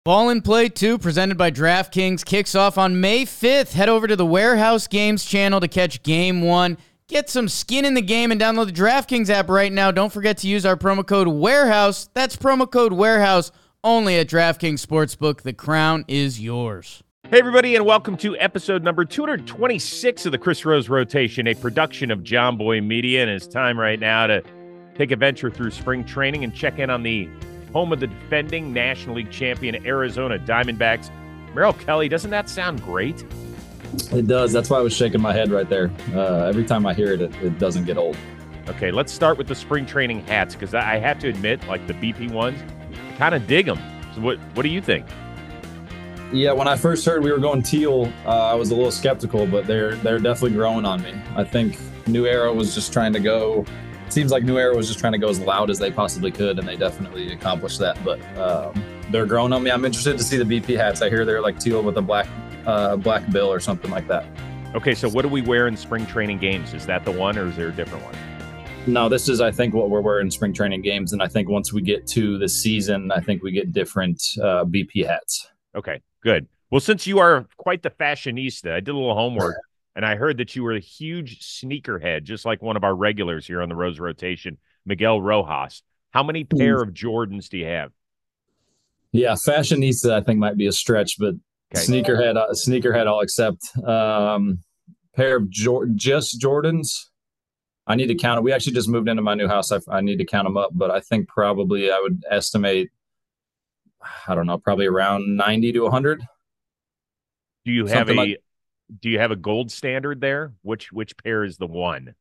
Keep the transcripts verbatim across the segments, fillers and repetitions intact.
Ball and Play two, presented by DraftKings, kicks off on May fifth. Head over to the Warehouse Games channel to catch Game one. Get some skin in the game and download the DraftKings app right now. Don't forget to use our promo code WAREHOUSE. That's promo code WAREHOUSE only at DraftKings Sportsbook. The crown is yours. Hey, everybody, and welcome to episode number two hundred twenty-six of the Chris Rose Rotation, a production of John Boy Media. And it's time right now to take a venture through spring training and check in on the home of the defending National League champion Arizona Diamondbacks. Merrill Kelly, doesn't that sound great? It does. That's why I was shaking my head right there. Uh, every time I hear it, it, it doesn't get old. Okay, let's start with the spring training hats, because I have to admit, like the B P ones, I kind of dig them. So what, what do you think? Yeah, when I first heard we were going teal, uh, I was a little skeptical, but they're they're definitely growing on me. I think New Era was just trying to go Seems like New Era was just trying to go as loud as they possibly could, and they definitely accomplished that. But um, they're growing on me. I'm interested to see the B P hats. I hear they're like teal with a black uh, black bill or something like that. Okay, so what do we wear in spring training games? Is that the one, or is there a different one? No, this is, I think, what we're wearing in spring training games. And I think once we get to the season, I think we get different uh, B P hats. Okay, good. Well, since you are quite the fashionista, I did a little homework. And I heard that you were a huge sneakerhead, just like one of our regulars here on the Rose Rotation, Miguel Rojas. How many pair of Jordans do you have? Yeah, fashionista, I think, might be a stretch, but okay. sneakerhead, uh, sneakerhead, I'll accept. Um, pair of Jor- just Jordans. I need to count it. We actually just moved into my new house. I, I need to count them up, but I think probably I would estimate, I don't know, probably around ninety to one hundred. Do you have Something a... Like- Do you have a gold standard there? Which which pair is the one?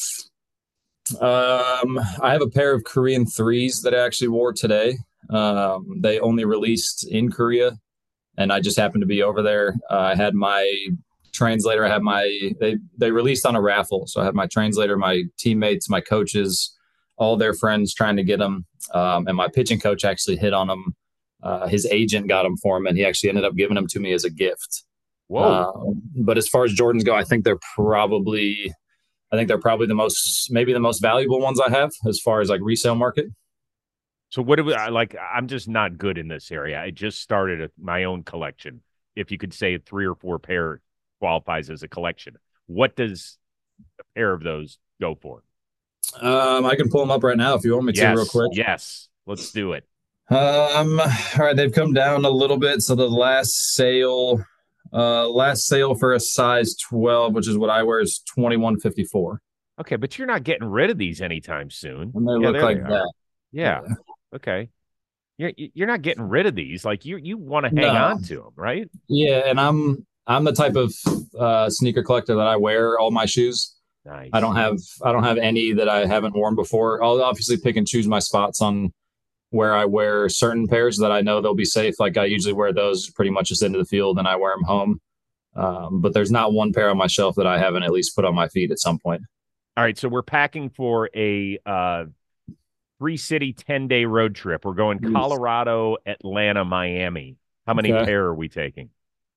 Um, I have a pair of Korean threes that I actually wore today. Um, they only released in Korea, and I just happened to be over there. Uh, I had my translator. I had my they they released on a raffle, so I had my translator, my teammates, my coaches, all their friends trying to get them. Um, and my pitching coach actually hit on them. Uh, his agent got them for him, and he actually ended up giving them to me as a gift. Whoa. Uh, but as far as Jordans go, I think they're probably, I think they're probably the most, maybe the most valuable ones I have as far as like resale market. So what do we, like, I'm just not good in this area. I just started a, my own collection. If you could say three or four pair qualifies as a collection, what does a pair of those go for? Um, I can pull them up right now if you want me to yes, real quick. Yes, let's do it. Um, all right. They've come down a little bit. So the last sale, Uh, last sale for a size twelve, which is what I wear, is twenty-one fifty-four. Okay, but you're not getting rid of these anytime soon. And they yeah, look like that. Yeah. yeah. Okay. You're you're not getting rid of these. Like you you want to hang no. on to them, right? Yeah, and I'm I'm the type of uh, sneaker collector that I wear all my shoes. Nice. I don't have I don't have any that I haven't worn before. I'll obviously pick and choose my spots on where I wear certain pairs that I know they'll be safe. Like I usually wear those pretty much just into the field and I wear them home. Um, but there's not one pair on my shelf that I haven't at least put on my feet at some point. All right. So we're packing for a uh, three city, ten day road trip. We're going Colorado, Atlanta, Miami. How many okay. pair are we taking?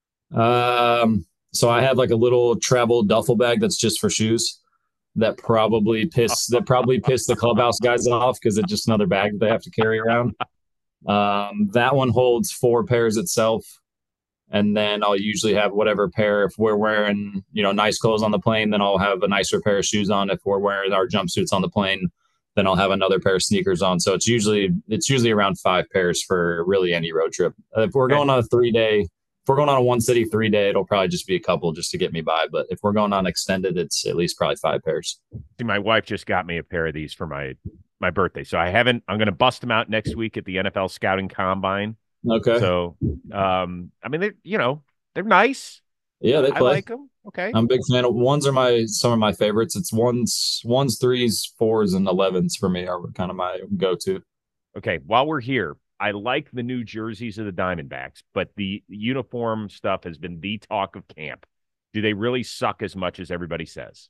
Um, so I have like a little travel duffel bag that's just for shoes. That probably piss that probably pissed the clubhouse guys off because it's just another bag that they have to carry around. Um, that one holds four pairs itself, and then I'll usually have whatever pair. If we're wearing you know nice clothes on the plane, then I'll have a nicer pair of shoes on. If we're wearing our jumpsuits on the plane, then I'll have another pair of sneakers on. So it's usually it's usually around five pairs for really any road trip. If we're going on a three day. If we're going on a one city three day, it'll probably just be a couple just to get me by. But if we're going on extended, it's at least probably five pairs. See, my wife just got me a pair of these for my, my birthday. So I haven't, I'm going to bust them out next week at the N F L scouting combine. Okay. So, um, I mean, they're, you know, they're nice. Yeah, they play. I like them. Okay. I'm a big fan of ones are my, some of my favorites. It's ones, ones, threes, fours, and elevens for me are kind of my go-to. Okay. While we're here, I like the new jerseys of the Diamondbacks, but the uniform stuff has been the talk of camp. Do they really suck as much as everybody says?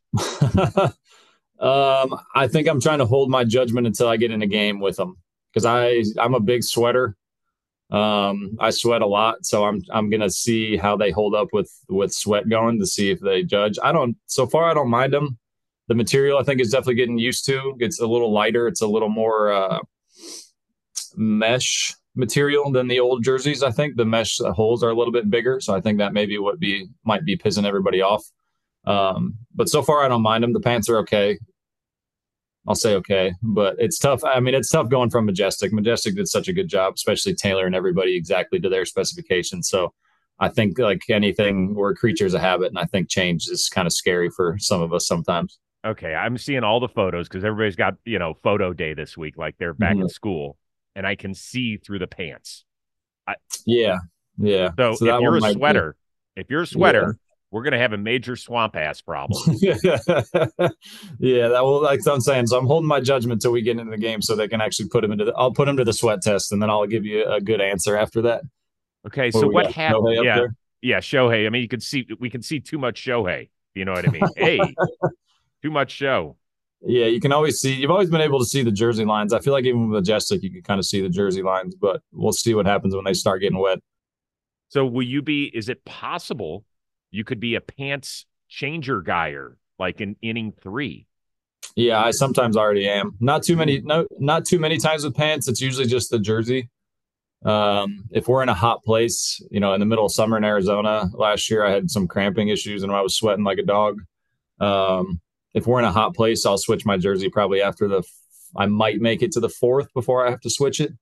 um, I think I'm trying to hold my judgment until I get in a game with them because I I'm a big sweater. Um, I sweat a lot, so I'm I'm gonna see how they hold up with with sweat going to see if they judge. I don't so far I don't mind them. The material I think is definitely getting used to. It's a little lighter. It's a little more. Uh, mesh material than the old jerseys. I think the mesh holes are a little bit bigger, so I think that maybe what be might be pissing everybody off. Um, but so far, I don't mind them. The pants are okay. I'll say okay, but it's tough. I mean, it's tough going from Majestic. Majestic did such a good job, especially tailoring everybody exactly to their specifications. So I think like anything, we're creatures of habit, and I think change is kind of scary for some of us sometimes. Okay, I'm seeing all the photos because everybody's got, you know, photo day this week, like they're back Mhm. in school, and I can see through the pants. I, Yeah, yeah. so, So if that you're one a might be- sweater, if you're a sweater, we're gonna have a major swamp ass problem. yeah, that will like I'm saying. So I'm holding my judgment till we get into the game, so they can actually put him into. The, I'll put him to the sweat test, and then I'll give you a good answer after that. Okay, What so we what got, happened? Shohei up Yeah, there? yeah, Shohei. I mean, you can see we can see too much Shohei. You know what I mean? Hey, too much show. Yeah, you can always see. You've always been able to see the jersey lines. I feel like even with Majestic, you can kind of see the jersey lines, but we'll see what happens when they start getting wet. So will you be? Is it possible you could be a pants changer guyer like in inning three? Yeah, I sometimes already am. Not too many. No, not too many times with pants. It's usually just the jersey. Um, if we're in a hot place, you know, in the middle of summer in Arizona last year, I had some cramping issues and I was sweating like a dog. Um, if we're in a hot place, I'll switch my jersey probably after the. I might make it to the fourth before I have to switch it.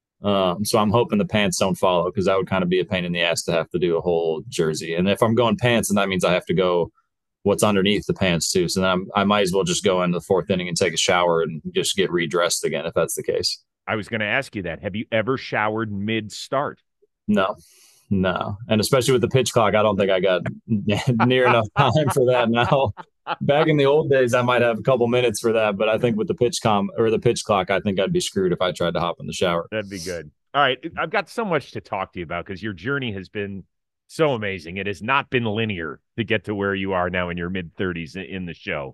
Um, so I'm hoping the pants don't follow because that would kind of be a pain in the ass to have to do a whole jersey. And if I'm going pants, then that means I have to go what's underneath the pants too. So then I'm, I might as well just go into the fourth inning and take a shower and just get redressed again if that's the case. I was going to ask you that. Have you ever showered mid start? No, no. And especially with the pitch clock, I don't think I got near enough time for that now. Back in the old days, I might have a couple minutes for that, but I think with the pitch com or the pitch clock, I think I'd be screwed if I tried to hop in the shower. That'd be good. All right. I've got so much to talk to you about because your journey has been so amazing. It has not been linear to get to where you are now in your mid thirties in the show.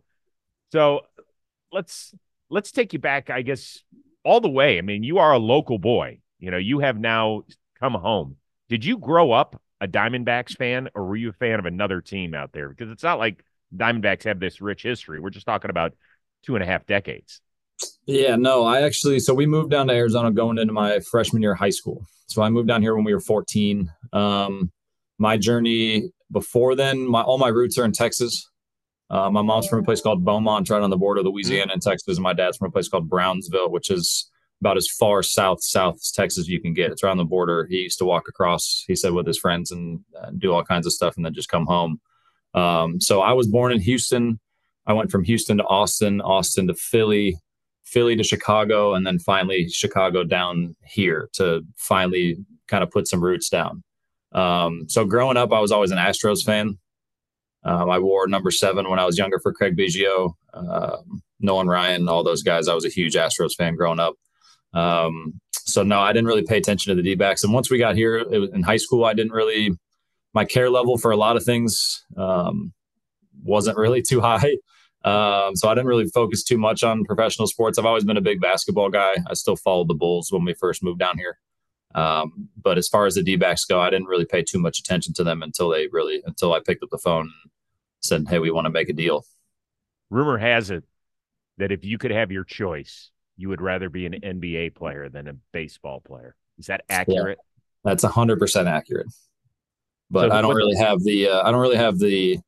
So let's let's take you back, I guess, all the way. I mean, you are a local boy. You know, you have now come home. Did you grow up a Diamondbacks fan, or were you a fan of another team out there? Because it's not like Diamondbacks have this rich history. We're just talking about two and a half decades. Yeah, no, I actually, so we moved down to Arizona going into my freshman year of high school. So I moved down here when we were fourteen. Um, my journey before then, my all my roots are in Texas. Uh, my mom's from a place called Beaumont, right on the border of Louisiana and Texas. And my dad's from a place called Brownsville, which is about as far south, south Texas as you can get. It's right on the border. He used to walk across, he said, with his friends and uh, do all kinds of stuff and then just come home. Um, so I was born in Houston. I went from Houston to Austin, Austin to Philly, Philly to Chicago, and then finally Chicago down here to finally kind of put some roots down. Um, so growing up, I was always an Astros fan. Um, I wore number seven when I was younger for Craig Biggio, uh, Nolan Ryan, all those guys. I was a huge Astros fan growing up. Um, so no, I didn't really pay attention to the D-backs. And once we got here it was, in high school, I didn't really, my care level for a lot of things um, wasn't really too high. Um, so I didn't really focus too much on professional sports. I've always been a big basketball guy. I still followed the Bulls when we first moved down here. Um, but as far as the D-backs go, I didn't really pay too much attention to them until they really, until I picked up the phone and said, hey, we want to make a deal. Rumor has it that if you could have your choice, you would rather be an N B A player than a baseball player. Is that accurate? Yeah, that's a hundred percent accurate. But So I don't what- really have the, uh, I don't really have the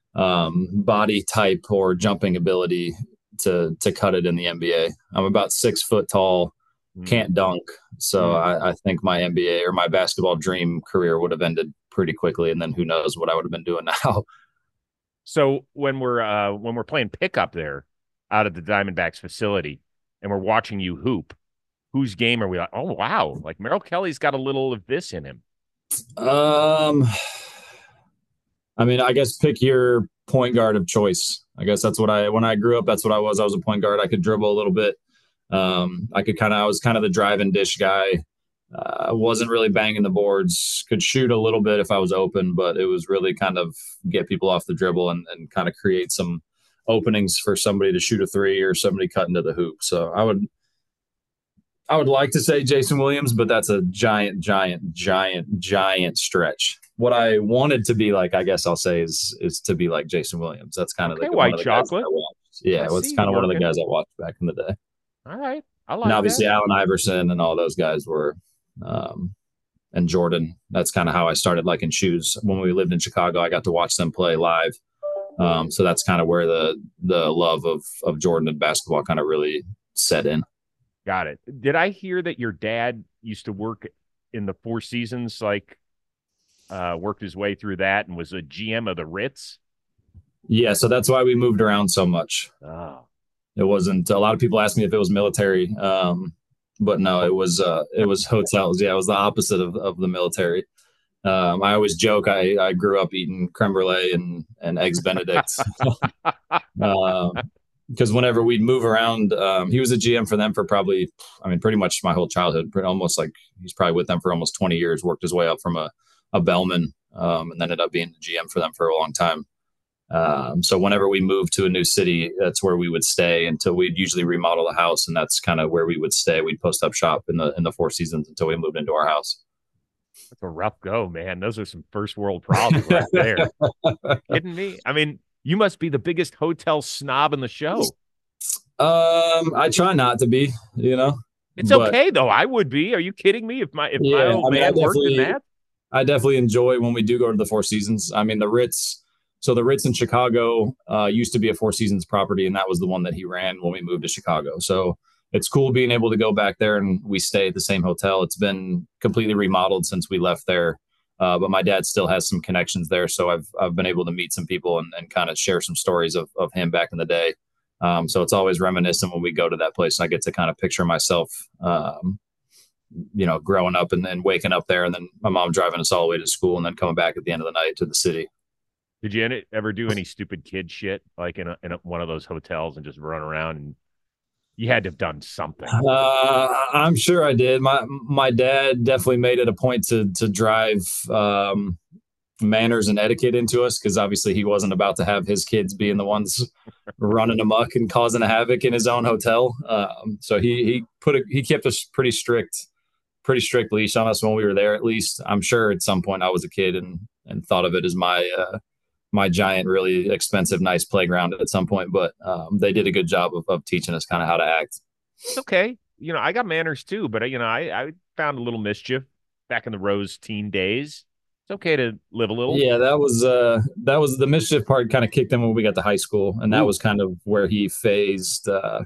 um, body type or jumping ability to, to cut it in the N B A. I'm about six foot tall, can't dunk. So Mm. I, I think my N B A or my basketball dream career would have ended pretty quickly. And then who knows what I would have been doing now. So when we're uh, when we're playing pickup there out at the Diamondbacks facility and we're watching you hoop, whose game are we like? Oh wow, like Merrill Kelly's got a little of this in him. Um, I mean, I guess pick your point guard of choice. I guess that's what I, when I grew up, that's what I was. I was a point guard. I could dribble a little bit. Um, I could kind of, I was kind of the drive and dish guy. Uh, I wasn't really banging the boards, could shoot a little bit if I was open, but it was really kind of get people off the dribble and, and kind of create some openings for somebody to shoot a three or somebody cut into the hoop. So I would, I would like to say Jason Williams, but that's a giant, giant, giant, giant stretch. What I wanted to be like, I guess I'll say, is is to be like Jason Williams. That's kind of Okay, the white one of the guys chocolate. I watched. Yeah, I well, it's see, kind of one of the working. guys I watched back in the day. All right, I like And obviously that. Allen Iverson and all those guys were um, and Jordan. That's kind of how I started liking shoes. When we lived in Chicago, I got to watch them play live. Um, so that's kind of where the the love of of Jordan and basketball kind of really set in. Got it. Did I hear that your dad used to work in the Four Seasons, like uh, worked his way through that and was a G M of the Ritz? Yeah, so that's why we moved around so much. Oh. It wasn't, a lot of people asked me if it was military, um, but no, it was uh, it was hotels. Yeah, it was the opposite of, of the military. Um, I always joke I, I grew up eating creme brulee and, and eggs Benedict. um, because whenever we'd move around, um, he was a G M for them for probably, I mean, pretty much my whole childhood, almost like he's probably with them for almost twenty years, worked his way up from a, a bellman, um, and then ended up being the G M for them for a long time. Um, so whenever we moved to a new city, that's where we would stay until we'd usually remodel the house. And that's kind of where we would stay. We'd post up shop in the, in the Four Seasons until we moved into our house. That's a rough go, man. Those are some first world problems right there. Kidding me? I mean, you must be the biggest hotel snob in the show. Um, I try not to be, you know, it's but, okay though. I would be. Are you kidding me? If my, if yeah, my old I mean, man I worked in that, I definitely enjoy when we do go to the Four Seasons. I mean, the Ritz, so the Ritz in Chicago uh, used to be a Four Seasons property, and that was the one that he ran when we moved to Chicago. So it's cool being able to go back there, and we stay at the same hotel. It's been completely remodeled since we left there, uh, but my dad still has some connections there. So I've I've been able to meet some people and, and kind of share some stories of, of him back in the day. Um, so it's always reminiscent when we go to that place. I get to kind of picture myself, um, you know, growing up and then waking up there, and then my mom driving us all the way to school, and then coming back at the end of the night to the city. Did you ever do any stupid kid shit like in, a, in a, one of those hotels and just run around? And you had to have done something. Uh, I'm sure I did. My my dad definitely made it a point to to drive um, manners and etiquette into us, because obviously he wasn't about to have his kids being the ones running amok and causing a havoc in his own hotel. Um, so he he put a, he kept us pretty strict, pretty strict leash on us when we were there. At least I'm sure at some point I was a kid and and thought of it as my. Uh, my giant, really expensive, nice playground at some point, but um, they did a good job of, of teaching us kind of how to act. It's okay. You know, I got manners too, but you know, I, I found a little mischief back in the Rose teen days. It's okay to live a little. Yeah, that was, uh, that was the mischief part kind of kicked in when we got to high school. And that Ooh. was kind of where he phased, uh,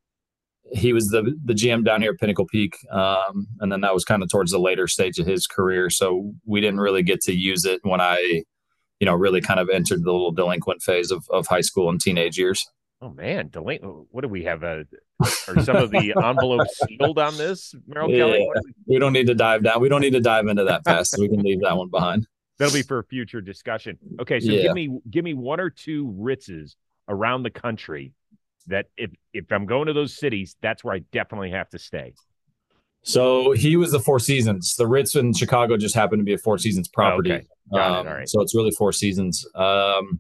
he was the, the G M down here at Pinnacle Peak. Um, and then that was kind of towards the later stage of his career. So we didn't really get to use it when I, you know, really kind of entered the little delinquent phase of, of high school and teenage years. Oh man, delinquent. What do we have? Uh, are some of the envelopes sealed on this, Merrill yeah, Kelly? We don't need to dive down. We don't need to dive into that fast. We can leave that one behind. That'll be for future discussion. Okay, so yeah. give me give me one or two Ritzes around the country that if if I'm going to those cities, that's where I definitely have to stay. So he was the Four Seasons. The Ritz in Chicago just happened to be a Four Seasons property. Oh, okay. Got um, it. All right. So it's really Four Seasons. Um,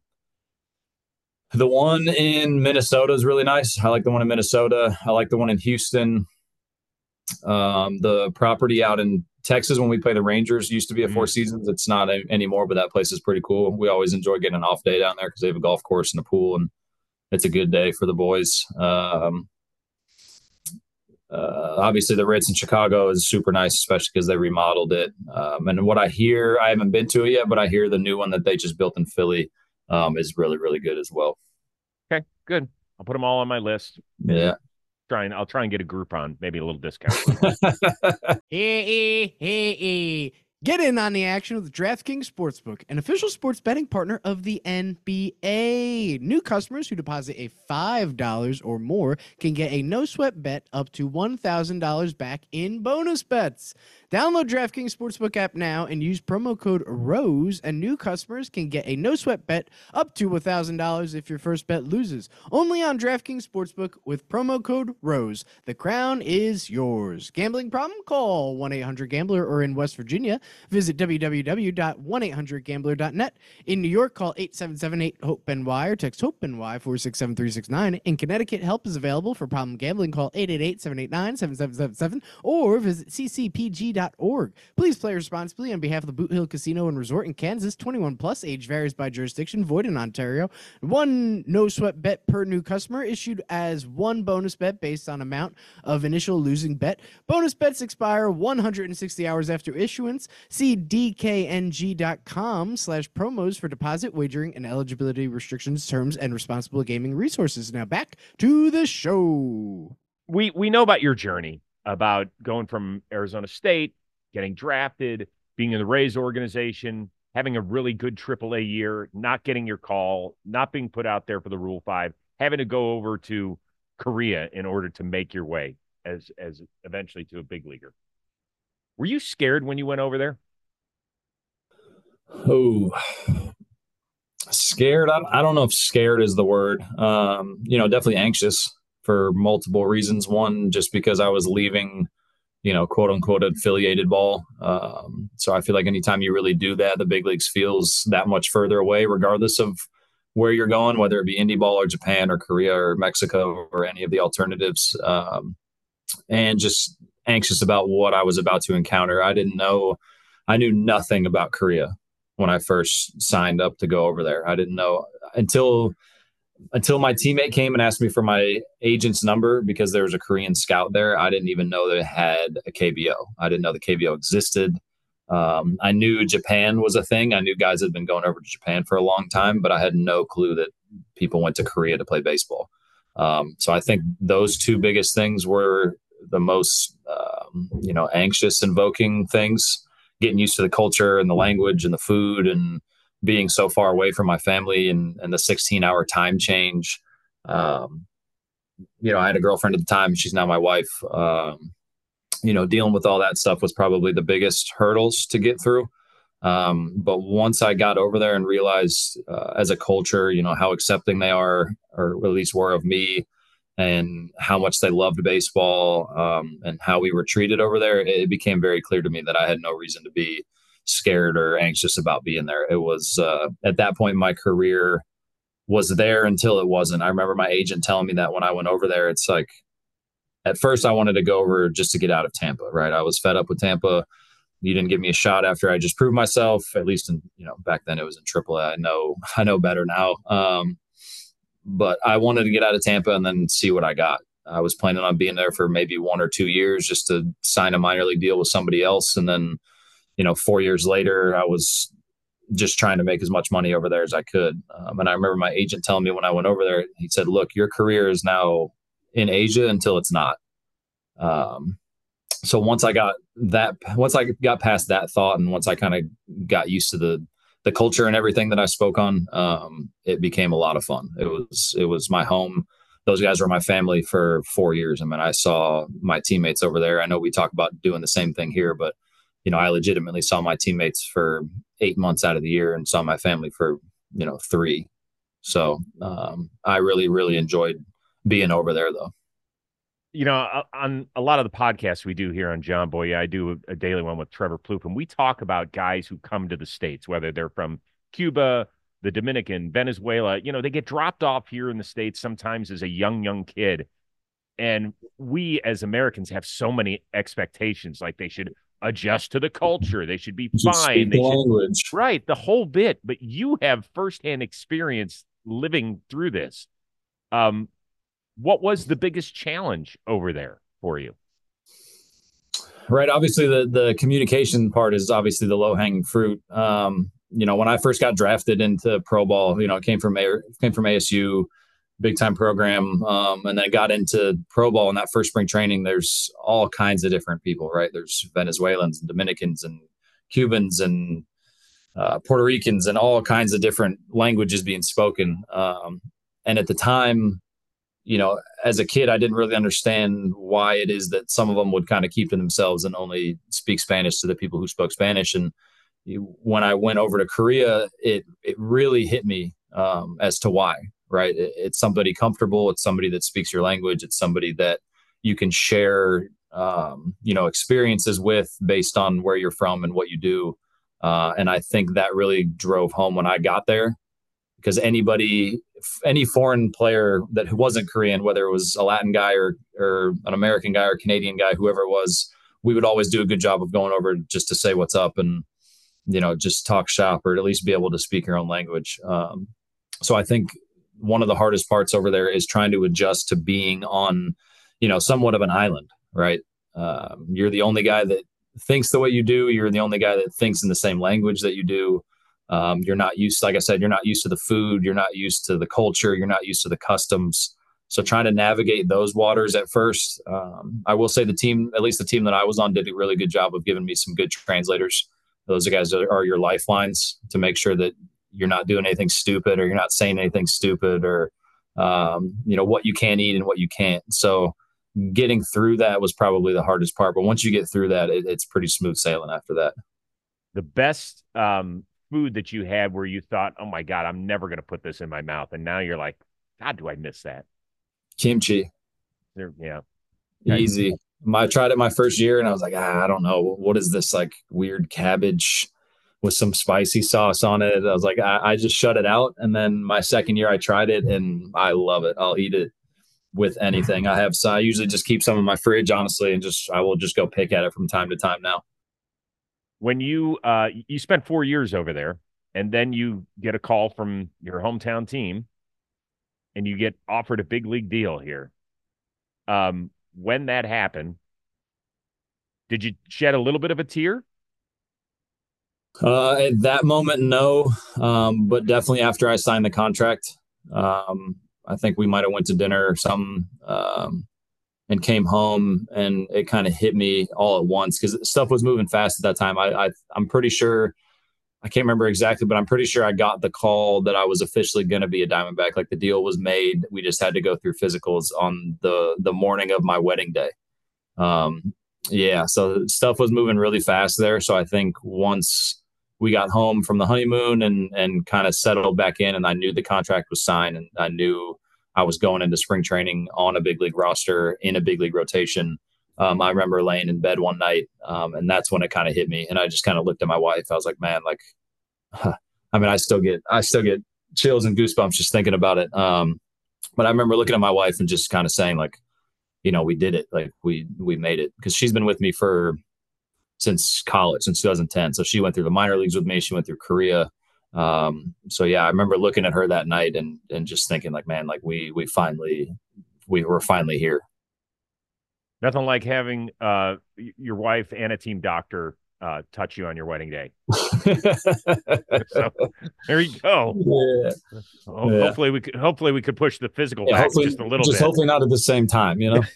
the one in Minnesota is really nice. I like the one in Minnesota. I like the one in Houston. Um, the property out in Texas when we play the Rangers used to be a Four Seasons. It's not a, anymore, but that place is pretty cool. We always enjoy getting an off day down there because they have a golf course and a pool, and it's a good day for the boys. Um, Uh, obviously, the Ritz in Chicago is super nice, especially because they remodeled it. Um, and what I hear, I haven't been to it yet, but I hear the new one that they just built in Philly um, is really, really good as well. Okay, good. I'll put them all on my list. Yeah. Try and I'll try and get a Groupon, maybe a little discount. hey, hey, hey. Get in on the action with DraftKings Sportsbook, an official sports betting partner of the N B A. New customers who deposit a five dollars or more can get a no-sweat bet up to one thousand dollars back in bonus bets. Download DraftKings Sportsbook app now and use promo code ROSE, and new customers can get a no-sweat bet up to one thousand dollars if your first bet loses. Only on DraftKings Sportsbook with promo code ROSE. The crown is yours. Gambling problem? Call one eight hundred gambler or in West Virginia, Visit w w w dot one eight hundred gambler dot net. In New York, call eight seven seven eight hope N Y or text HOPE-NY four six seven three six nine. In Connecticut, help is available for problem gambling. Call eight eight eight, seven eight nine, seven seven seven seven or visit c c p g dot org. Please play responsibly on behalf of the Boot Hill Casino and Resort in Kansas. twenty-one plus, age varies by jurisdiction, void in Ontario. One no sweat bet per new customer issued as one bonus bet based on amount of initial losing bet. Bonus bets expire one hundred sixty hours after issuance. See d k n g dot com slash promos for deposit, wagering, and eligibility restrictions, terms, and responsible gaming resources. Now back to the show. We we know about your journey, about going from Arizona State, getting drafted, being in the Rays organization, having a really good triple A year, not getting your call, not being put out there for the Rule five, having to go over to Korea in order to make your way as as eventually to a big leaguer. Were you scared when you went over there? Oh, scared. I, I don't know if scared is the word. Um, you know, definitely anxious for multiple reasons. One, just because I was leaving, you know, quote unquote affiliated ball. Um, so I feel like anytime you really do that, the big leagues feels that much further away, regardless of where you're going, whether it be indie ball or Japan or Korea or Mexico or any of the alternatives. Um, and just anxious about what I was about to encounter. I didn't know, I knew nothing about Korea when I first signed up to go over there. I didn't know until until my teammate came and asked me for my agent's number because there was a Korean scout there. I didn't even know they had a K B O. I didn't know the K B O existed. Um, I knew Japan was a thing. I knew guys had been going over to Japan for a long time, but I had no clue that people went to Korea to play baseball. Um, so I think those two biggest things were the most, um, you know, anxious invoking things, getting used to the culture and the language and the food and being so far away from my family and, and the sixteen hour time change. Um, you know, I had a girlfriend at the time. She's now my wife. Um, you know, dealing with all that stuff was probably the biggest hurdles to get through. Um, but once I got over there and realized uh, as a culture, you know, how accepting they are, or at least were of me, and how much they loved baseball, um, and how we were treated over there, it became very clear to me that I had no reason to be scared or anxious about being there. It was uh, at that point, my career was there until it wasn't. I remember my agent telling me that when I went over there. It's like, at first I wanted to go over just to get out of Tampa, right? I was fed up with Tampa. You didn't give me a shot after I just proved myself, at least in, you know, back then it was in triple A. I know, I know better now. Um, but I wanted to get out of Tampa and then see what I got. I was planning on being there for maybe one or two years just to sign a minor league deal with somebody else. And then, you know, four years later, I was just trying to make as much money over there as I could. Um, and I remember my agent telling me when I went over there, he said, look, your career is now in Asia until it's not. Um, so once I got that, once I got past that thought, and once I kind of got used to the, the culture and everything that I spoke on, um, it became a lot of fun. It was, it was my home. Those guys were my family for four years. I mean, I saw my teammates over there. I know we talk about doing the same thing here, but you know, I legitimately saw my teammates for eight months out of the year and saw my family for, you know, three. So um, I really, really enjoyed being over there, though. You know, on a lot of the podcasts we do here on John Boy, I do a daily one with Trevor Plouffe, and we talk about guys who come to the States, whether they're from Cuba, the Dominican, Venezuela. You know, they get dropped off here in the States sometimes as a young, young kid. And we as Americans have so many expectations, like they should adjust to the culture. They should be fine. They the should, language. Right, the whole bit. But you have firsthand experience living through this. Um, what was the biggest challenge over there for you? Right. Obviously, the the communication part is obviously the low hanging fruit. Um, you know, when I first got drafted into pro ball, you know, it came from A, came from A S U, big time program, um, and then got into pro ball. In that first spring training, there's all kinds of different people, right? There's Venezuelans and Dominicans and Cubans and uh, Puerto Ricans and all kinds of different languages being spoken. Um, and at the time, you know, as a kid, I didn't really understand why it is that some of them would kind of keep to themselves and only speak Spanish to the people who spoke Spanish. And you, when I went over to Korea, it it really hit me um, as to why. Right. It, it's somebody comfortable. It's somebody that speaks your language. It's somebody that you can share um, you know, experiences with based on where you're from and what you do. Uh, and I think that really drove home when I got there, because anybody, any foreign player that wasn't Korean, whether it was a Latin guy or, or an American guy or Canadian guy, whoever it was, we would always do a good job of going over just to say what's up and, you know, just talk shop or at least be able to speak your own language. Um, so I think one of the hardest parts over there is trying to adjust to being on, you know, somewhat of an island, right? Um, you're the only guy that thinks the way you do. You're the only guy that thinks in the same language that you do. Um, you're not used, like I said, you're not used to the food. You're not used to the culture. You're not used to the customs. So trying to navigate those waters at first, um, I will say the team, at least the team that I was on, did a really good job of giving me some good translators. Those guys are, are your lifelines to make sure that you're not doing anything stupid or you're not saying anything stupid or, um, you know, what you can eat and what you can't. So getting through that was probably the hardest part. But once you get through that, it, it's pretty smooth sailing after that. The best um, food that you had where you thought, oh, my God, I'm never going to put this in my mouth. And now you're like, God, do I miss that? Kimchi. There, yeah. Easy. I tried it my first year and I was like, ah, I don't know. What is this like weird cabbage with some spicy sauce on it? I was like, I, I just shut it out. And then my second year I tried it and I love it. I'll eat it with anything. I have, so I usually just keep some in my fridge, honestly, and just, I will just go pick at it from time to time now. When you, uh, you spent four years over there and then you get a call from your hometown team and you get offered a big league deal here. Um, when that happened, did you shed a little bit of a tear? Uh, at that moment, no. Um, but definitely after I signed the contract, um, I think we might have went to dinner or something, um, and came home and it kind of hit me all at once because stuff was moving fast at that time. I, I, I'm pretty sure, I can't remember exactly, but I'm pretty sure I got the call that I was officially going to be a Diamondback. Like the deal was made. We just had to go through physicals on the, the morning of my wedding day. Um, yeah. So stuff was moving really fast there. So I think once we got home from the honeymoon and, and kind of settled back in and I knew the contract was signed and I knew I was going into spring training on a big league roster in a big league rotation. Um, I remember laying in bed one night, um, and that's when it kind of hit me. And I just kind of looked at my wife. I was like, man, like, huh. I mean, I still get, I still get chills and goosebumps just thinking about it. Um, but I remember looking at my wife and just kind of saying like, you know, we did it. Like we, we made it, because she's been with me for, since college, since two thousand ten. So she went through the minor leagues with me. She went through Korea. Um, so yeah, I remember looking at her that night and, and just thinking like, man, like we, we finally, we were finally here. Nothing like having uh, your wife and a team doctor uh, touch you on your wedding day. So there you go. Yeah. Oh, yeah. Hopefully we could. Hopefully we could push the physical yeah, back just a little just bit. hopefully not at the same time, you know.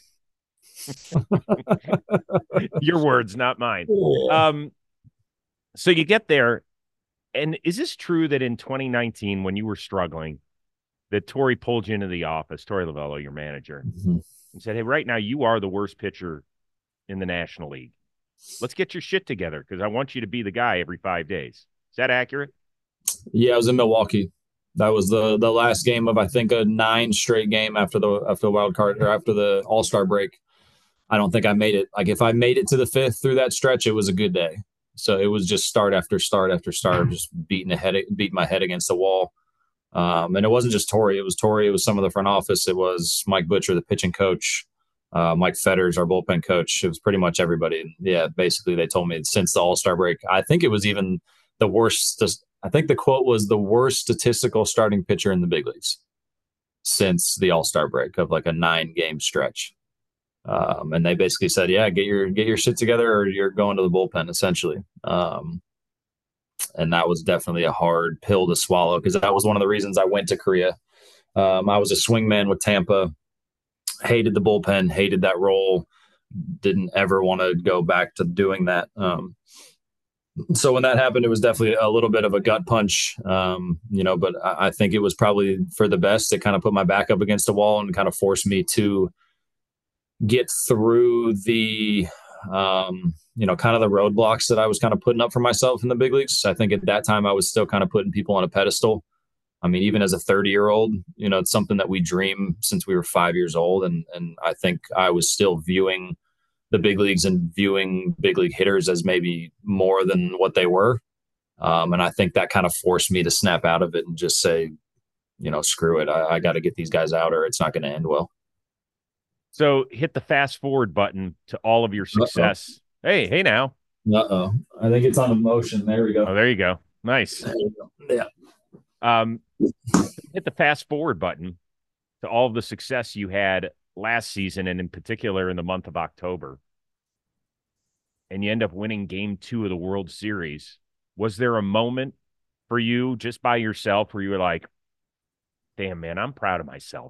Your words, not mine. Yeah. Um, so you get there, and is this true that in twenty nineteen, when you were struggling, that Torey pulled you into the office, Torey Lovullo, your manager, Mm-hmm. and said, "Hey, right now you are the worst pitcher in the National League. Let's get your shit together because I want you to be the guy every five days." Is that accurate? Yeah, I was in Milwaukee. That was the the last game of I think a nine straight game after the after the wild card or after the All-Star break. I don't think I made it. Like if I made it to the fifth through that stretch, it was a good day. So it was just start after start after start, just beating a head, beating my head against the wall. Um, and it wasn't just Torey. It was Torey. It was some of the front office. It was Mike Butcher, the pitching coach, uh, Mike Fetters, our bullpen coach. It was pretty much everybody. And yeah, basically they told me since the All-Star break, I think it was even the worst. I think the quote was the worst statistical starting pitcher in the big leagues since the All-Star break of like a nine game stretch. Um, and they basically said, yeah, get your, get your shit together or you're going to the bullpen essentially. Um, and that was definitely a hard pill to swallow because that was one of the reasons I went to Korea. Um, I was a swingman with Tampa, hated the bullpen, hated that role, didn't ever want to go back to doing that. Um, so when that happened, it was definitely a little bit of a gut punch, um, you know, but I, I think it was probably for the best. It kind of put my back up against the wall and kind of forced me to get through the, um, you know, kind of the roadblocks that I was kind of putting up for myself in the big leagues. I think at that time I was still kind of putting people on a pedestal. I mean, even as a thirty year old, you know, it's something that we dream since we were five years old. And, and I think I was still viewing the big leagues and viewing big league hitters as maybe more than what they were. Um, and I think that kind of forced me to snap out of it and just say, you know, screw it. I, I got to get these guys out or it's not going to end well. So hit the fast forward button to all of your success. Uh-oh. Hey, hey now. Uh-oh. I think it's on emotion. There we go. Oh, there you go. Nice. You go. Yeah. Um, hit the fast forward button to all of the success you had last season, and in particular in the month of October. And you end up winning game two of the World Series. Was there a moment for you just by yourself where you were like, damn, man, I'm proud of myself?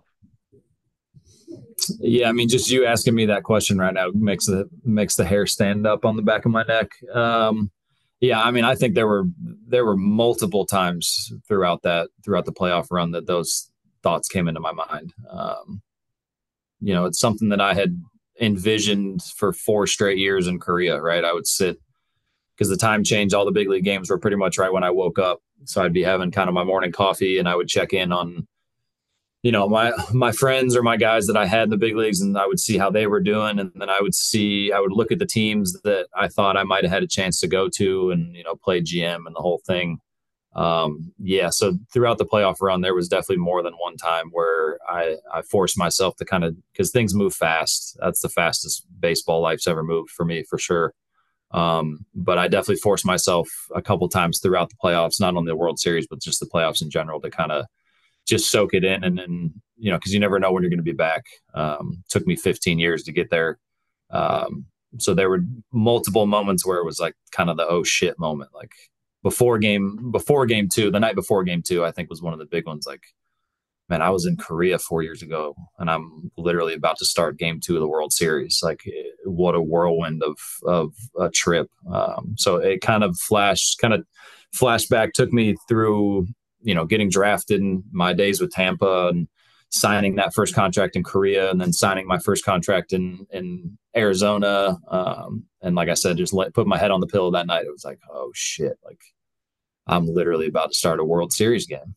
Yeah, I mean, just you asking me that question right now makes the makes the hair stand up on the back of my neck. Um, yeah, I mean, I think there were there were multiple times throughout that throughout the playoff run that those thoughts came into my mind. Um, you know, it's something that I had envisioned for four straight years in Korea, right? I would sit because the time change, all the big league games were pretty much right when I woke up. So I'd be having kind of my morning coffee and I would check in on, you know, my, my friends or my guys that I had in the big leagues, and I would see how they were doing. And then I would see, I would look at the teams that I thought I might have had a chance to go to and, you know, play G M and the whole thing. Um, yeah. So throughout the playoff run, there was definitely more than one time where I, I forced myself to kind of, because things move fast. That's the fastest baseball life's ever moved for me, for sure. Um, but I definitely forced myself a couple times throughout the playoffs, not only the World Series, but just the playoffs in general, to kind of just soak it in. And then, you know, because you never know when you're going to be back. Um, took me fifteen years to get there. Um, so there were multiple moments where it was like kind of the oh shit moment, like before game, before game two, the night before game two, I think was one of the big ones. Like, man, I was in Korea four years ago and I'm literally about to start game two of the World Series. Like, what a whirlwind of, of a trip. Um, so it kind of flashed, kind of flashback took me through, you know, getting drafted in my days with Tampa and signing that first contract in Korea and then signing my first contract in, in Arizona. Um, and like I said, just let, put my head on the pillow that night. It was like, oh shit. Like, I'm literally about to start a World Series game.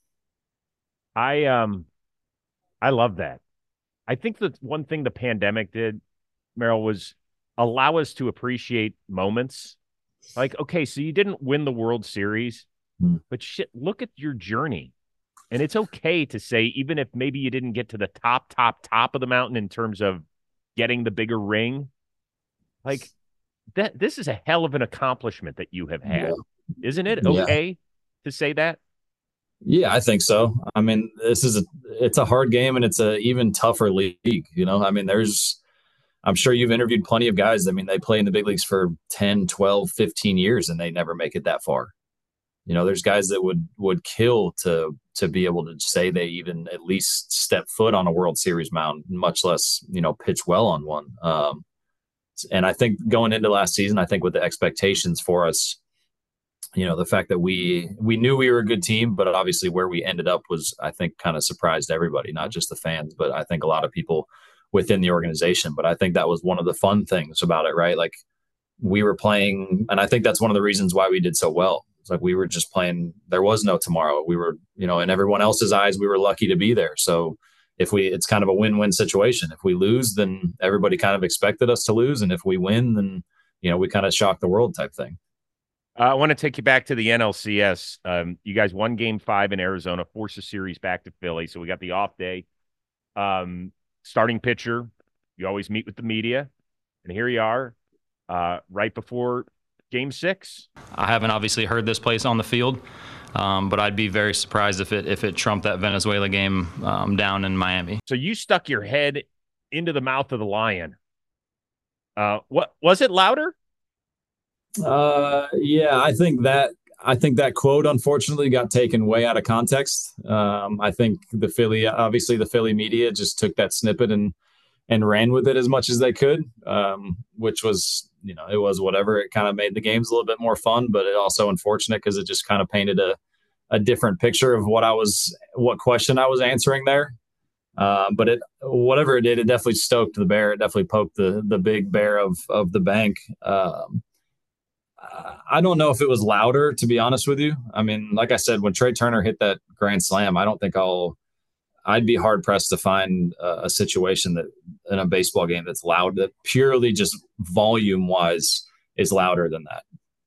I um, I love that. I think that one thing the pandemic did, Merrill, was allow us to appreciate moments. Like, okay, so you didn't win the World Series, hmm. but shit, look at your journey. And it's okay to say, even if maybe you didn't get to the top, top, top of the mountain in terms of getting the bigger ring, like that, this is a hell of an accomplishment that you have had. Yeah. Isn't it okay yeah. to say that? Yeah, I think so. I mean, this is a, it's a hard game and it's a even tougher league. You know, I mean, there's, I'm sure you've interviewed plenty of guys. I mean, they play in the big leagues for ten, twelve, fifteen years and they never make it that far. You know, there's guys that would, would kill to, to be able to say they even at least step foot on a World Series mound, much less, you know, pitch well on one. Um, and I think going into last season, I think with the expectations for us, you know, the fact that we we knew we were a good team, but obviously where we ended up was, I think, kind of surprised everybody, not just the fans, but I think a lot of people within the organization. But I think that was one of the fun things about it, right? Like, we were playing, and I think that's one of the reasons why we did so well. It's like we were just playing, there was no tomorrow. We were, you know, in everyone else's eyes, we were lucky to be there. So if we, it's kind of a win-win situation. If we lose, then everybody kind of expected us to lose. And if we win, then, you know, we kind of shock the world type thing. Uh, I want to take you back to the N L C S. Um, you guys won game five in Arizona, forced the series back to Philly. So we got the off day. Um, starting pitcher, you always meet with the media. And here you are, uh, right before game six. I haven't obviously heard this place on the field, um, but I'd be very surprised if it if it trumped that Venezuela game um, down in Miami. So you stuck your head into the mouth of the lion. Uh, what was it louder? Uh, yeah, I think that I think that quote unfortunately got taken way out of context. Um, I think the Philly, obviously the Philly media just took that snippet and and ran with it as much as they could, um, which was, you know, it was whatever. It kind of made the games a little bit more fun, but it also unfortunate because it just kind of painted a a different picture of what I was, what question I was answering there. Uh, but it, whatever it did, it definitely stoked the bear. It definitely poked the the big bear of of the bank. Um, I don't know if it was louder, to be honest with you. I mean, like I said, when Trey Turner hit that grand slam, I don't think I'll, I'd be hard pressed to find a, a situation that in a baseball game that's loud, that purely just volume wise is louder than that.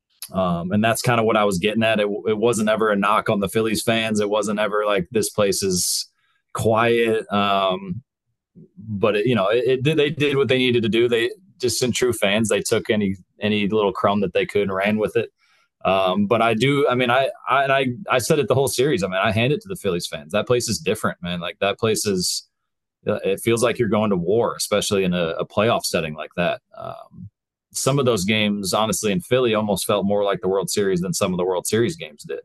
Um, and that's kind of what I was getting at. It, it wasn't ever a knock on the Phillies fans. It wasn't ever like this place is quiet. Um, but it, you know, it, it did, they did what they needed to do. They just, in true fans, they took any, any little crumb that they could and ran with it. Um, but I do, I mean, I, I, and I, I said it the whole series. I mean, I hand it to the Phillies fans. That place is different, man. Like that place is, it feels like you're going to war, especially in a, a playoff setting like that. Um, some of those games, honestly, in Philly almost felt more like the World Series than some of the World Series games did.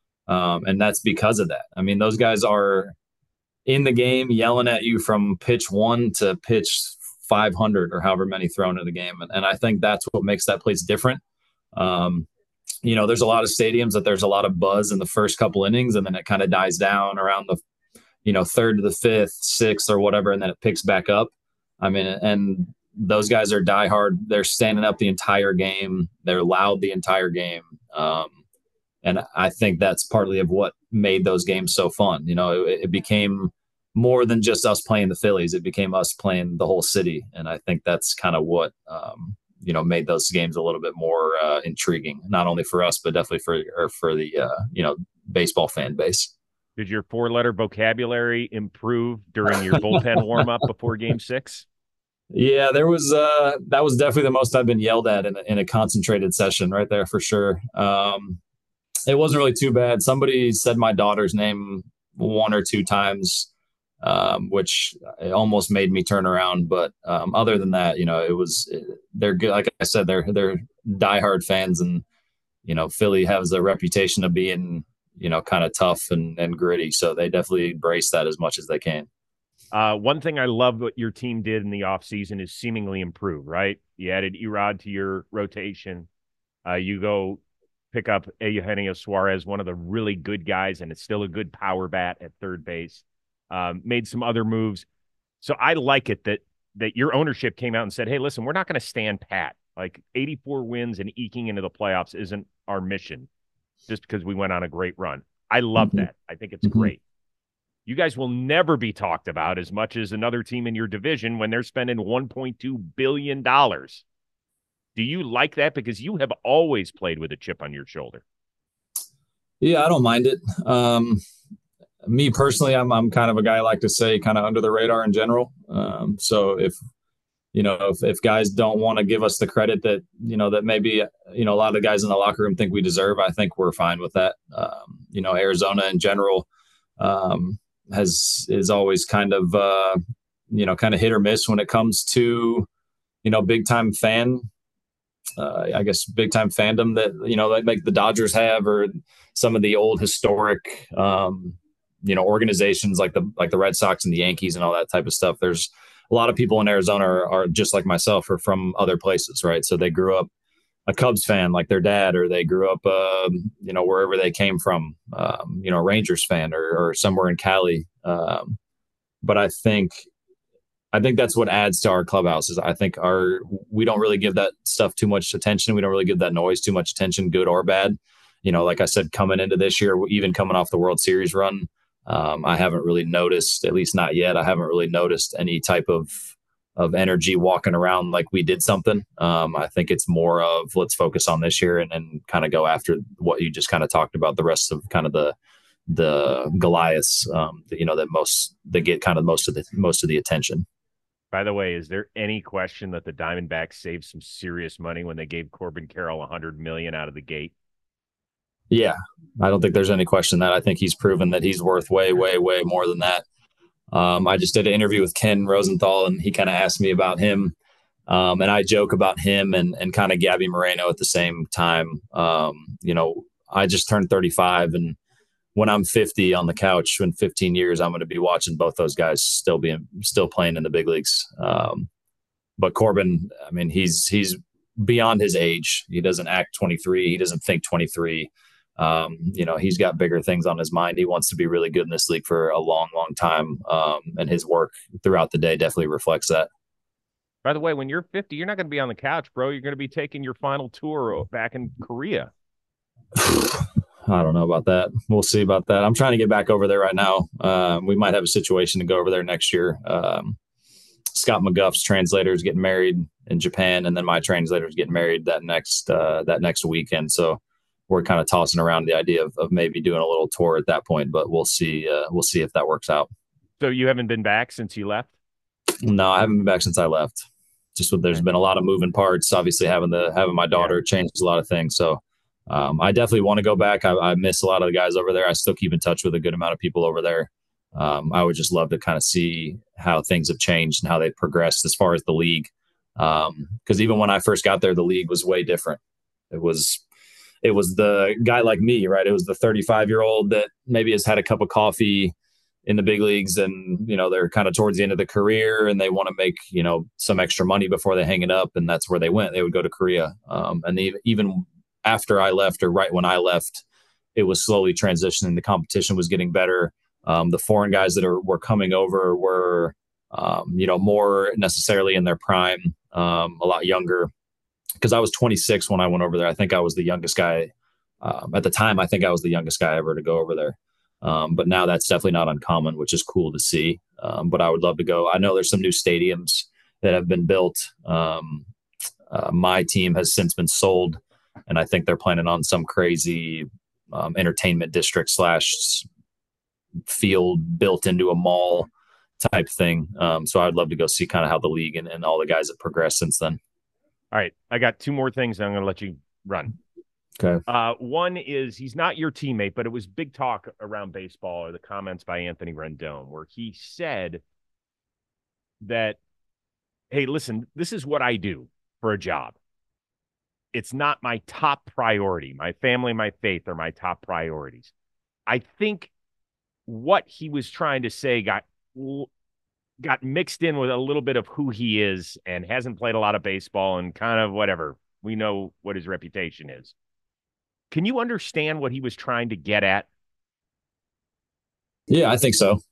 Um, and that's because of that. I mean, those guys are in the game yelling at you from pitch one to pitch five hundred or however many thrown in the game. And, and I think that's what makes that place different. Um, you know, there's a lot of stadiums that there's a lot of buzz in the first couple innings, and then it kind of dies down around the, you know, third to the fifth, sixth or whatever. And then it picks back up. I mean, and those guys are diehard. They're standing up the entire game. They're loud the entire game. Um, and I think that's partly of what made those games so fun. You know, it, it became more than just us playing the Phillies. It became us playing the whole city. And I think that's kind of what, um, you know, made those games a little bit more uh, intriguing, not only for us, but definitely for, or for the, uh, you know, baseball fan base. Did your four-letter vocabulary improve during your bullpen warm-up before Game Six? Yeah, there was uh, that was definitely the most I've been yelled at in a, in a concentrated session right there for sure. Um, it wasn't really too bad. Somebody said my daughter's name one or two times, um, which almost made me turn around. But um, other than that, you know, it was they're good. Like I said, they're they're diehard fans, and you know, Philly has a reputation of being, you know, kind of tough and, and gritty. So they definitely embrace that as much as they can. Uh, one thing I love what your team did in the offseason is seemingly improve, right? You added Erod to your rotation. Uh, you go pick up Eugenio Suarez, one of the really good guys, and it's still a good power bat at third base. Um, made some other moves. So I like it that that your ownership came out and said, hey, listen, we're not going to stand pat. Like eighty-four wins and eking into the playoffs isn't our mission just because we went on a great run. I love mm-hmm. that. I think it's mm-hmm. great. You guys will never be talked about as much as another team in your division when they're spending one point two billion dollars. Do you like that? Because you have always played with a chip on your shoulder. Yeah, I don't mind it. Um, me personally, I'm I'm kind of a guy I like to say kind of under the radar in general. Um, so if, you know, if, if guys don't want to give us the credit that, you know, that maybe, you know, a lot of the guys in the locker room think we deserve, I think we're fine with that. Um, you know, Arizona in general, um, has is always kind of uh you know kind of hit or miss when it comes to you know big time fan uh I guess big time fandom that you know like, like the Dodgers have, or some of the old historic um you know organizations like the like the Red Sox and the Yankees and all that type of stuff. There's a lot of people in Arizona are, are just like myself, or from other places, right? So they grew up a Cubs fan like their dad, or they grew up, uh, you know, wherever they came from, um, you know, Rangers fan, or, or somewhere in Cali. Um, but I think, I think that's what adds to our clubhouse is I think our, we don't really give that stuff too much attention. We don't really give that noise too much attention, good or bad. You know, like I said, coming into this year, even coming off the World Series run, um, I haven't really noticed, at least not yet. I haven't really noticed any type of, of energy walking around like we did something. Um, I think it's more of let's focus on this year and then kind of go after what you just kind of talked about, the rest of kind of the the Goliaths, um, that, you know, that most that get kind of most of the most of the attention. By the way, is there any question that the Diamondbacks saved some serious money when they gave Corbin Carroll a hundred million out of the gate? Yeah, I don't think there's any question that I think he's proven that he's worth way, way, way more than that. Um, I just did an interview with Ken Rosenthal, and he kind of asked me about him. Um, and I joke about him and, and kind of Gabby Moreno at the same time. Um, you know, I just turned thirty-five, and when I'm fifty on the couch in fifteen years, I'm going to be watching both those guys still being, still playing in the big leagues. Um, but Corbin, I mean, he's, he's beyond his age. He doesn't act twenty-three. He doesn't think twenty-three. Um, you know, he's got bigger things on his mind. He wants to be really good in this league for a long, long time. Um, and his work throughout the day definitely reflects that. By the way, when you're fifty, you're not going to be on the couch, bro. You're going to be taking your final tour back in Korea. I I don't know about that. We'll see about that. I'm trying to get back over there right now. Uh, we might have a situation to go over there next year. Um, Scott McGuff's translator is getting married in Japan, and then my translator is getting married that next uh, that next weekend. So we're kind of tossing around the idea of, of maybe doing a little tour at that point, but we'll see. Uh, we'll see if that works out. So you haven't been back since you left? No, I haven't been back since I left. Just with, there's been a lot of moving parts. Obviously, having the having my daughter yeah. changed a lot of things. So um, I definitely want to go back. I, I miss a lot of the guys over there. I still keep in touch with a good amount of people over there. Um, I would just love to kind of see how things have changed and how they've progressed as far as the league. Um, because even when I first got there, the league was way different. It was, it was the guy like me, right? It was the thirty-five year old that maybe has had a cup of coffee in the big leagues and, you know, they're kind of towards the end of the career and they want to make, you know, some extra money before they hang it up. And that's where they went. They would go to Korea. Um, and they, even after I left or right when I left, it was slowly transitioning. The competition was getting better. Um, the foreign guys that are were coming over were, um, you know, more necessarily in their prime, um, a lot younger. Because I was twenty-six when I went over there. I think I was the youngest guy um, at the time. I think I was the youngest guy ever to go over there. Um, but now that's definitely not uncommon, which is cool to see. Um, but I would love to go. I know there's some new stadiums that have been built. Um, uh, my team has since been sold, and I think they're planning on some crazy um, entertainment district slash field built into a mall type thing. Um, so I'd love to go see kind of how the league and, and all the guys have progressed since then. All right. I got two more things. I'm going to let you run. Okay. Uh, one is he's not your teammate, but it was big talk around baseball or the comments by Anthony Rendon, where he said that, hey, listen, this is what I do for a job. It's not my top priority. My family, my faith are my top priorities. I think what he was trying to say got got mixed in with a little bit of who he is and hasn't played a lot of baseball and kind of whatever. We know what his reputation is. Can you understand what he was trying to get at? Yeah, I think so.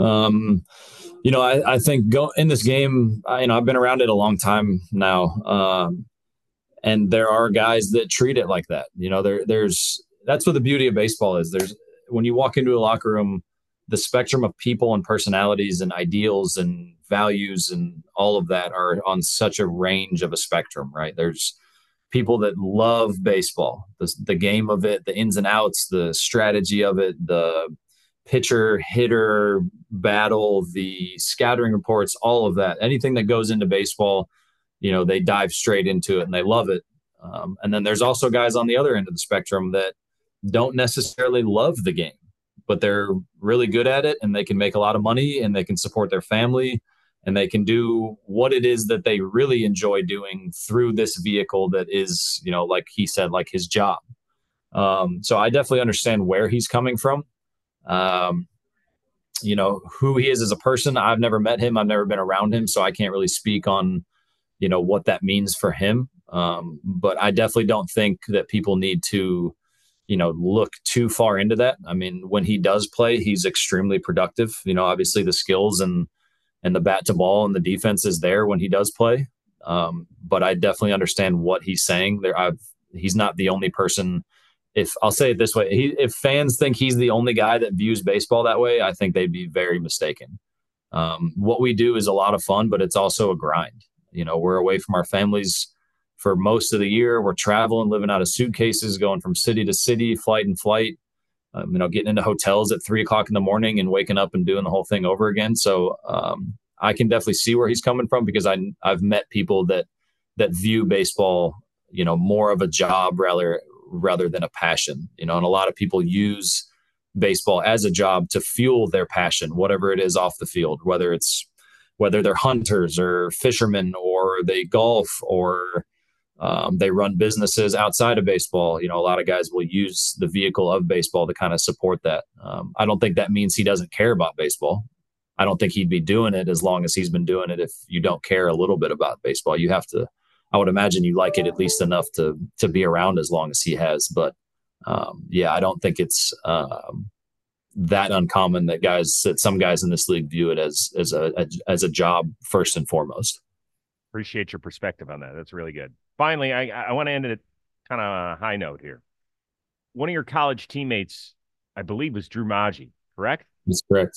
Um, you know, I, I think go in this game, I, you know, I've been around it a long time now. Um, and there are guys that treat it like that. You know, there, there's, that's what the beauty of baseball is. There's, when you walk into a locker room, the spectrum of people and personalities and ideals and values and all of that are on such a range of a spectrum, right? There's people that love baseball, the, the game of it, the ins and outs, the strategy of it, the pitcher hitter battle, the scouting reports, all of that, anything that goes into baseball, you know, they dive straight into it and they love it. Um, and then there's also guys on the other end of the spectrum that don't necessarily love the game, but they're really good at it and they can make a lot of money and they can support their family and they can do what it is that they really enjoy doing through this vehicle that is, you know, like he said, like his job. Um, so I definitely understand where he's coming from. Um, you know, who he is as a person. I've never met him. I've never been around him. So I can't really speak on, you know, what that means for him. Um, but I definitely don't think that people need to, you know, look too far into that. I mean, when he does play, he's extremely productive. You know, obviously the skills and and the bat to ball and the defense is there when he does play. Um, but I definitely understand what he's saying there. I've, he's not the only person. If I'll say it this way, he, if fans think he's the only guy that views baseball that way, I think they'd be very mistaken. Um, what we do is a lot of fun, but it's also a grind. You know, we're away from our families for most of the year. We're traveling, living out of suitcases, going from city to city, flight and flight. Um, you know, getting into hotels at three o'clock in the morning and waking up and doing the whole thing over again. So um, I can definitely see where he's coming from because I I've met people that that view baseball, you know, more of a job rather rather than a passion. You know, and a lot of people use baseball as a job to fuel their passion, whatever it is off the field, whether it's whether they're hunters or fishermen or they golf or Um, they run businesses outside of baseball. You know, a lot of guys will use the vehicle of baseball to kind of support that. Um, I don't think that means he doesn't care about baseball. I don't think he'd be doing it as long as he's been doing it. If you don't care a little bit about baseball, you have to, I would imagine you like it at least enough to, to be around as long as he has. But um, yeah, I don't think it's um, that uncommon that guys, that some guys in this league view it as, as a, a as a job first and foremost. Appreciate your perspective on that. That's really good. Finally, I, I want to end it kind of a high note here. one of your college teammates, I believe, was Drew Maggi, correct? That's correct.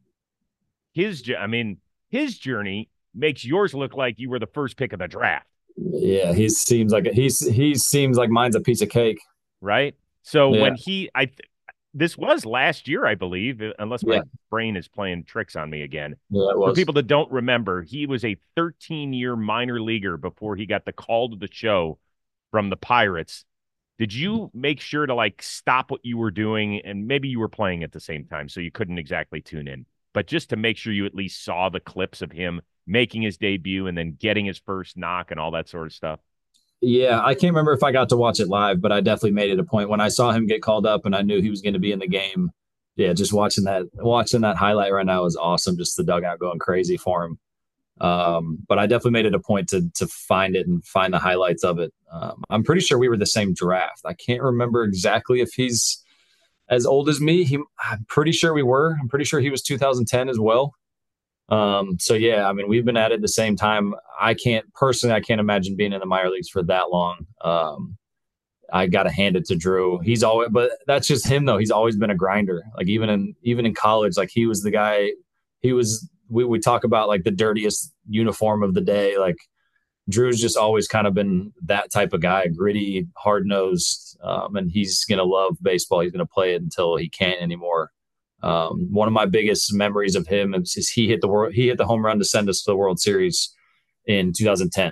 His, I mean, his journey makes yours look like you were the first pick of the draft. Yeah, he seems like he's he seems like mine's a piece of cake, right? So yeah. when he, I, this was last year, I believe, unless my yeah. brain is playing tricks on me again. Yeah, it was. For people that don't remember, he was a thirteen-year minor leaguer before he got the call to the show from the Pirates. Did you make sure to like stop what you were doing, and maybe you were playing at the same time, so you couldn't exactly tune in, but just to make sure you at least saw the clips of him making his debut and then getting his first knock and all that sort of stuff? Yeah, I can't remember if I got to watch it live, but I definitely made it a point when I saw him get called up and I knew he was going to be in the game. Yeah, just watching that watching that highlight right now is awesome. Just the dugout going crazy for him. Um, but I definitely made it a point to to find it and find the highlights of it. Um, I'm pretty sure we were the same draft. I can't remember exactly if he's as old as me. He, I'm pretty sure we were. I'm pretty sure he was two thousand ten as well. Um, so yeah, I mean, we've been at it the same time. I can't personally, I can't imagine being in the minor leagues for that long. Um, I got to hand it to Drew. He's always, but that's just him though. He's always been a grinder. Like even in, even in college, like he was the guy, he was, we we talk about like the dirtiest uniform of the day. Like Drew's just always kind of been that type of guy, gritty, hard nosed. Um, and he's going to love baseball. He's going to play it until he can't anymore. Um, one of my biggest memories of him is, is he hit the world, he hit the home run to send us to the World Series in two thousand ten.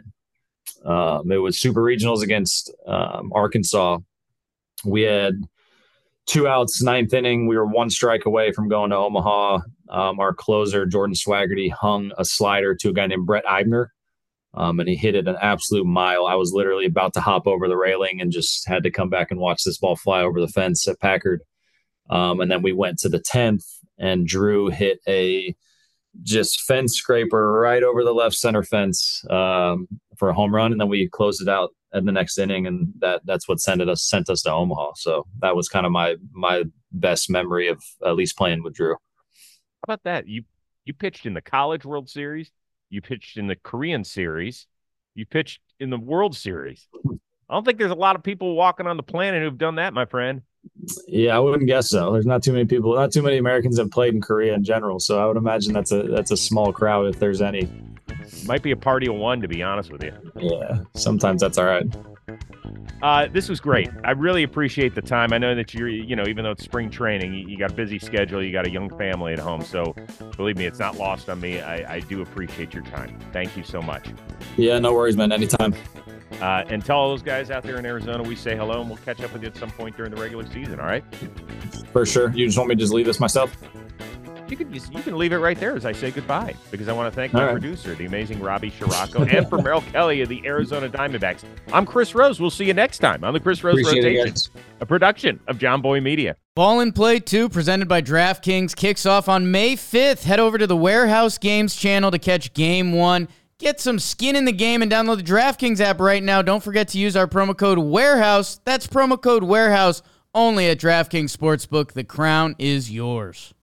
Um, it was super regionals against um, Arkansas. We had two outs, ninth inning. We were one strike away from going to Omaha. Um, our closer, Jordan Swaggerty, hung a slider to a guy named Brett Eibner, um, and he hit it an absolute mile. I was literally about to hop over the railing and just had to come back and watch this ball fly over the fence at Packard. Um, and then we went to the tenth, and Drew hit a just fence scraper right over the left center fence um, for a home run, and then we closed it out at the next inning, and that that's what sent us sent us to Omaha. So that was kind of my my best memory of at least playing with Drew. How about that? You you pitched in the College World Series, you pitched in the Korean Series, you pitched in the World Series. I don't think there's a lot of people walking on the planet who've done that, my friend. Yeah, I wouldn't guess so. There's not too many people, not too many Americans have played in Korea in general. So I would imagine that's a that's a small crowd if there's any. Might be a party of one, to be honest with you. Yeah, sometimes that's all right. Uh, this was great. I really appreciate the time. I know that you're, you know, even though it's spring training, you, you got a busy schedule, you got a young family at home. So believe me, it's not lost on me. I, I do appreciate your time. Thank you so much. Yeah, no worries, man. Anytime. Uh, and tell all those guys out there in Arizona we say hello, and we'll catch up with you at some point during the regular season, all right? For sure. You just want me to just leave this myself? You can just, you can leave it right there as I say goodbye, because I want to thank my all right. producer, the amazing Robbie Scirocco, and for Merrill Kelly of the Arizona Diamondbacks. I'm Chris Rose. We'll see you next time on the Chris Rose Appreciate Rotation, it, a production of John Boy Media. Ball and Play two, presented by DraftKings, kicks off on May fifth. Head over to the Warehouse Games channel to catch Game one. Get some skin in the game and download the DraftKings app right now. Don't forget to use our promo code WAREHOUSE. That's promo code WAREHOUSE only at DraftKings Sportsbook. The crown is yours.